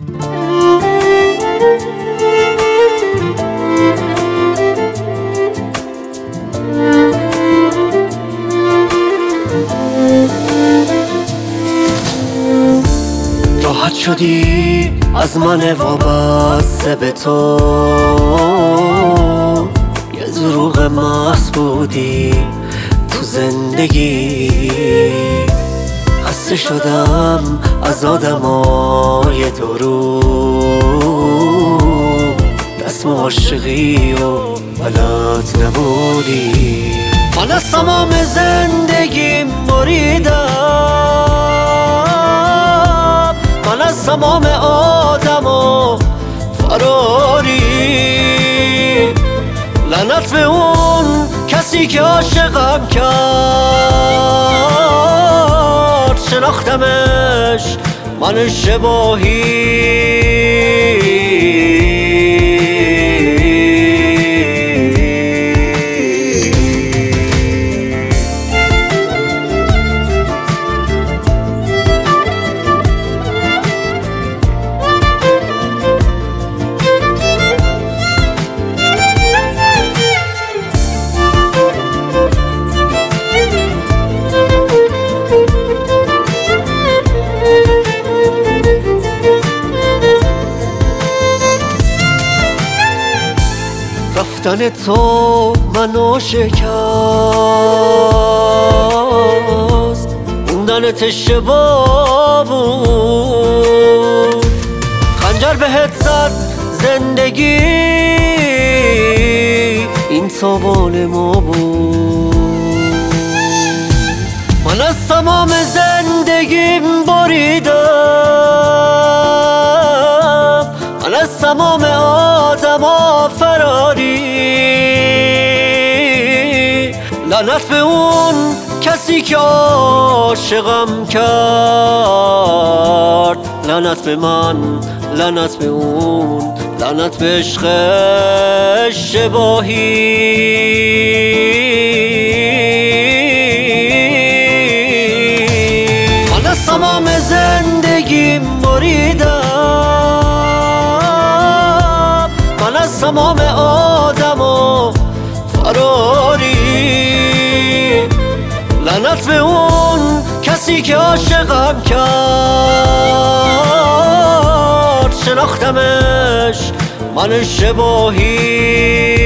راحت شدی از من وابسته به تو، یه دروغ محض بودی تو زندگی. خسته شدم از آدمای دروغ، دست عاشقی و بلد نبودی. من از تمام زندگیم بریدم، من از تمام آدم و فراری. لعنت به اون کسی که عاشقم کرد، شناختمش من اشتباهی. رفتن تو منو شکست، موندنت اشتباه بود. خنجر بهت زد زندگی، این تاوان ما بود. من از تمام زندگیم بریدم، من از تمام آدما فراری. لعنت به اون کسی که عاشقم کرد، لعنت به من، لعنت به اون، لعنت به عشق اشتباهی. من از تمام زندگیم بریدم، من از تمام آدم و فراری. لعنت به اون کسی که عاشقم کرد، شناختمش من اشتباهی.